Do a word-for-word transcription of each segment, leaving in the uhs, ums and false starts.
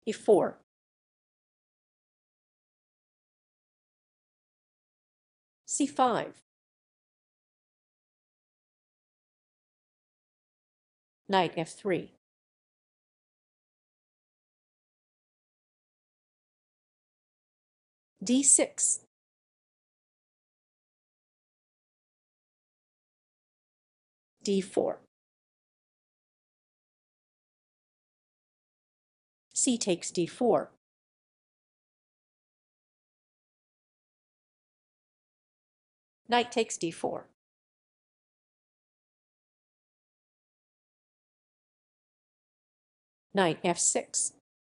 e four, c five, knight f three, d six, d four, c takes d four, knight takes d four, knight f six,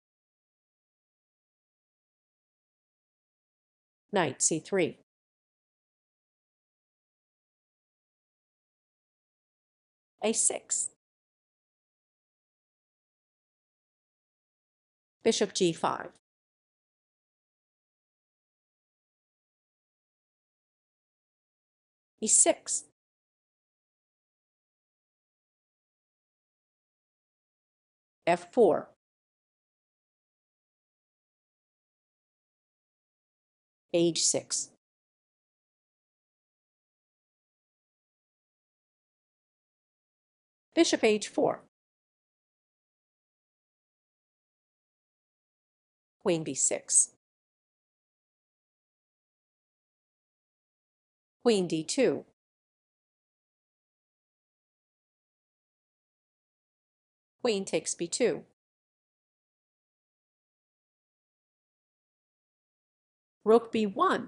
knight c three, a six, bishop g five, e six, f four, h six, bishop h four, queen b six, queen d two, queen takes b two, rook b one,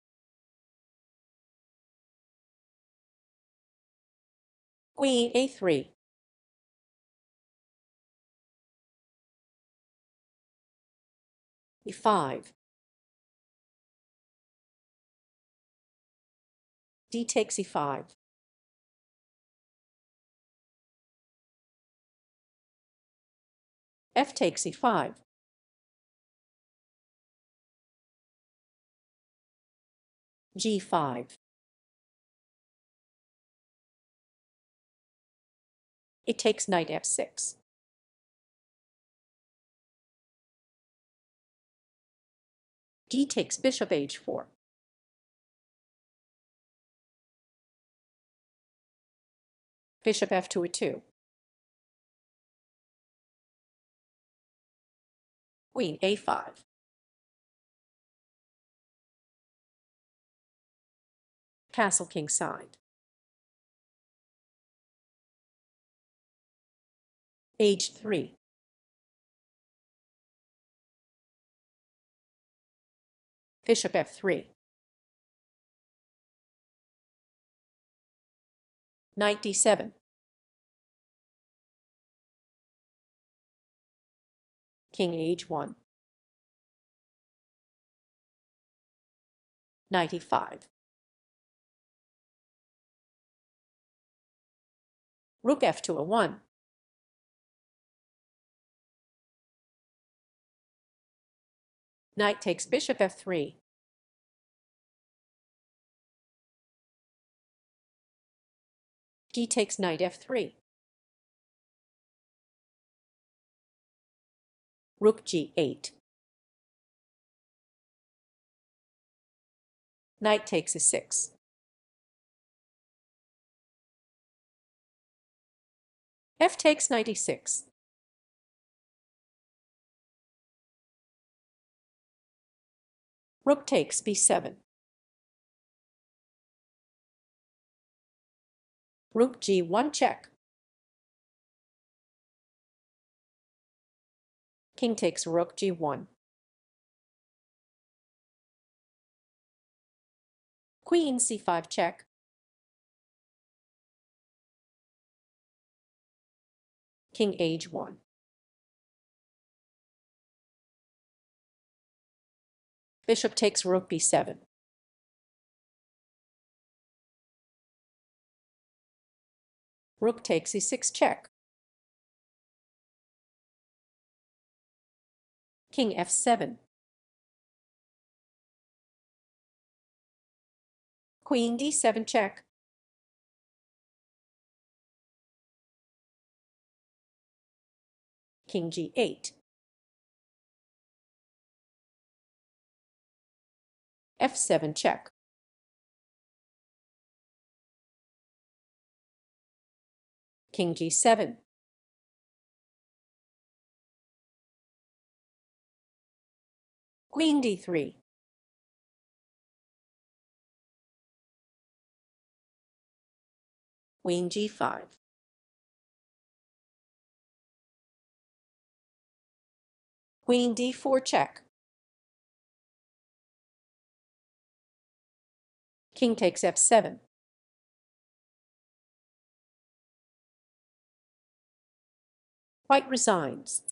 queen a three, e five, d takes e five, f takes e five, g five, it takes knight f six, d takes bishop h four, bishop f two e two, queen a five, castle king side, h three, bishop f three, knight d seven, king h one, knight e five, rook f two a one, knight takes bishop f three, d takes knight f three, rook g eight, knight takes e six, f takes knight e six, rook takes b seven, rook g one check, king takes rook g one, queen c five check, king h one, bishop takes rook b seven, rook takes e six check, king f seven, queen d seven check, king g eight, f seven check. King g seven. Queen d three. Queen g five. Queen d four check. King takes f seven. White resigns.